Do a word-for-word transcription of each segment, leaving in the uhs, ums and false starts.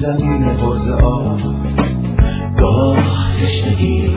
زمین پرز آب گاه تشنگی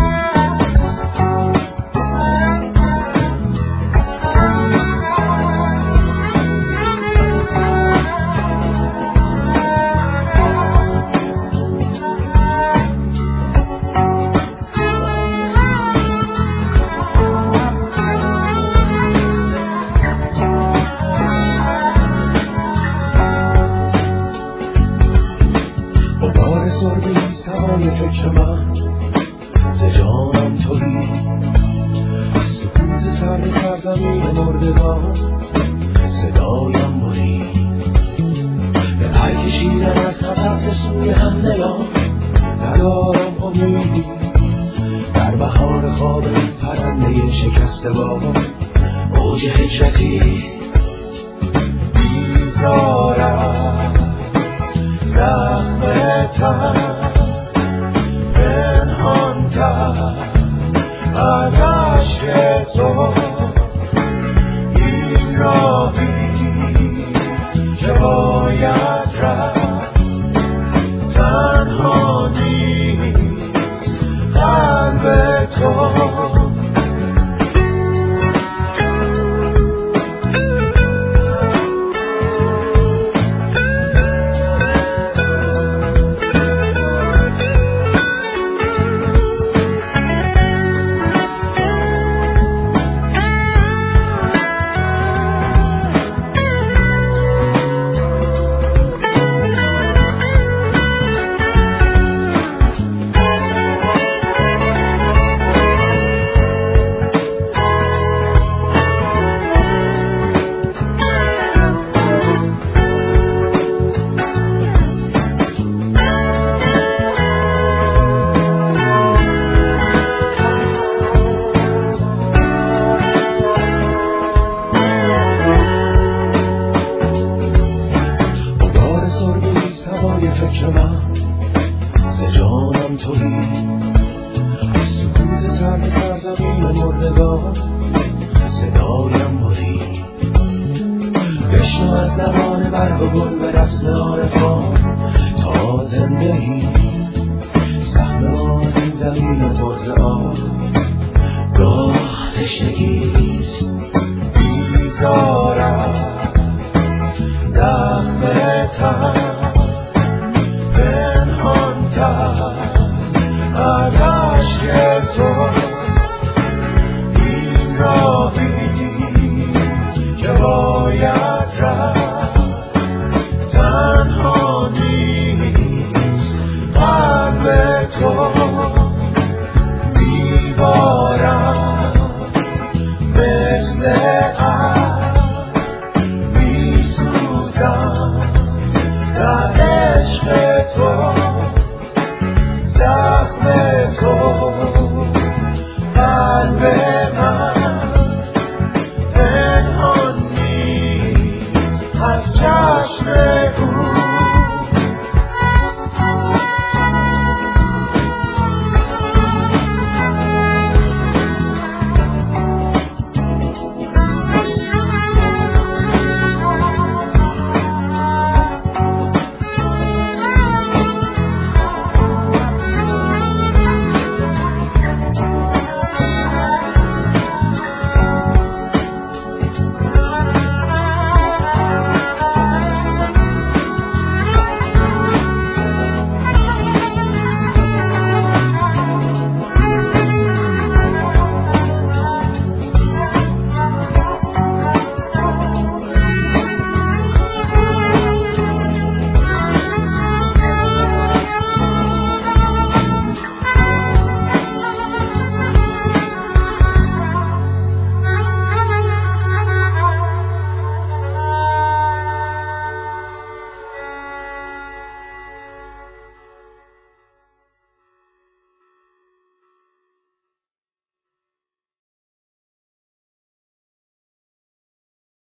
فکر من ز جانم تویی، سکوت سرد سرزمین مردگان صدایم بری، به پر کشیدن از نفس به سوی همدلان ندارم امیدی، در بهار خواب پرنده شکسته با اوج هجرتی بیزارم زخم تن از عشق تو این راهی که باید رفت تنها نیست قلب تو. فکر من ز جانم تویی، سکوت سرد سرزمین مردگان صدایم بری، بشنو از زبان برگ و گل به رسم عارفان تا زنده ای، سهم ما از این زمین پرز آب گاه تشنگیست بیزارم زخم تن از عشق تو این راهی که باید رفت تنها نیست قلب تو. دیوارم مثل عشق میسوزم در عشق تو، زخم